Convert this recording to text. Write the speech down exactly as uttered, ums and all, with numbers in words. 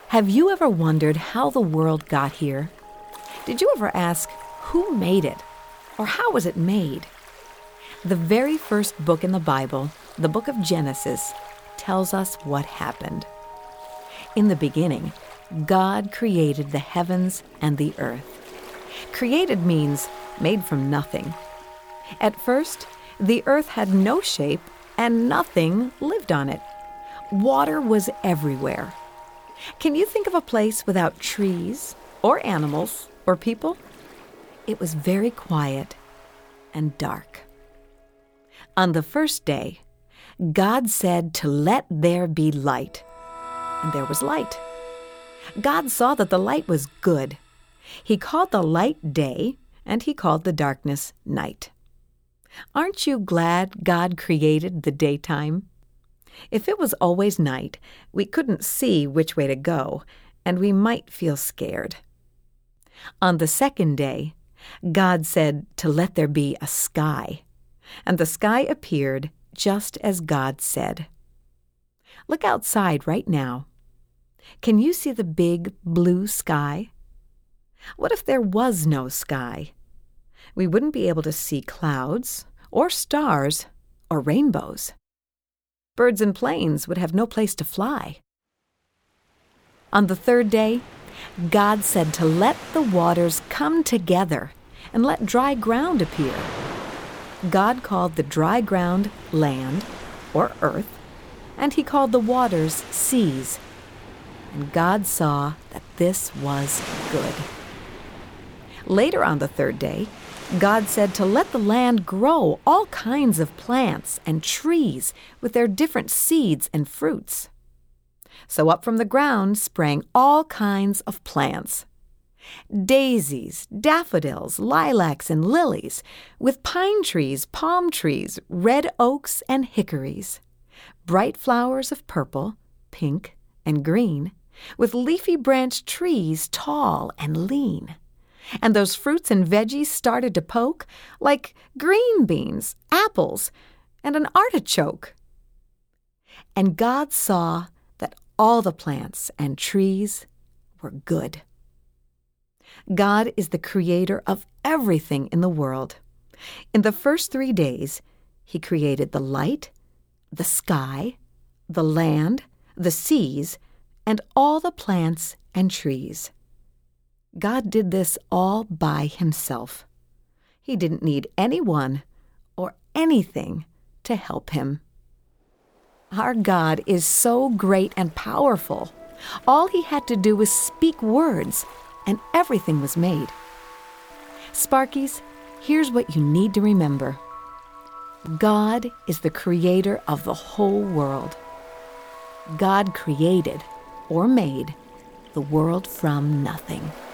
Have you ever wondered how the world got here? Did you ever ask, who made it? Or how was it made? The very first book in the Bible, the book of Genesis, tells us what happened. In the beginning, God created the heavens and the earth. Created means made from nothing. At first, the earth had no shape and nothing lived on it. Water was everywhere. Can you think of a place without trees or animals or people? It was very quiet and dark. On the first day, God said to let there be light, and there was light. God saw that the light was good. He called the light day, and he called the darkness night. Aren't you glad God created the daytime? If it was always night, we couldn't see which way to go, and we might feel scared. On the second day, God said to let there be a sky, and the sky appeared just as God said. Look outside right now. Can you see the big blue sky? What if there was no sky? We wouldn't be able to see clouds, or stars, or rainbows. Birds and planes would have no place to fly. On the third day, God said to let the waters come together and let dry ground appear. God called the dry ground land, or earth, and he called the waters seas. And God saw that this was good. Later on the third day, God said to let the land grow all kinds of plants and trees with their different seeds and fruits. So up from the ground sprang all kinds of plants. Daisies, daffodils, lilacs, and lilies, with pine trees, palm trees, red oaks, and hickories. Bright flowers of purple, pink, and green, with leafy branched trees tall and lean. And those fruits and veggies started to poke like green beans, apples, and an artichoke. And God saw that all the plants and trees were good. God is the creator of everything in the world. In the first three days, he created the light, the sky, the land, the seas, and all the plants and trees. God did this all by himself. He didn't need anyone or anything to help him. Our God is so great and powerful. All he had to do was speak words, and everything was made. Sparkies, here's what you need to remember. God is the creator of the whole world. God created, or made, the world from nothing.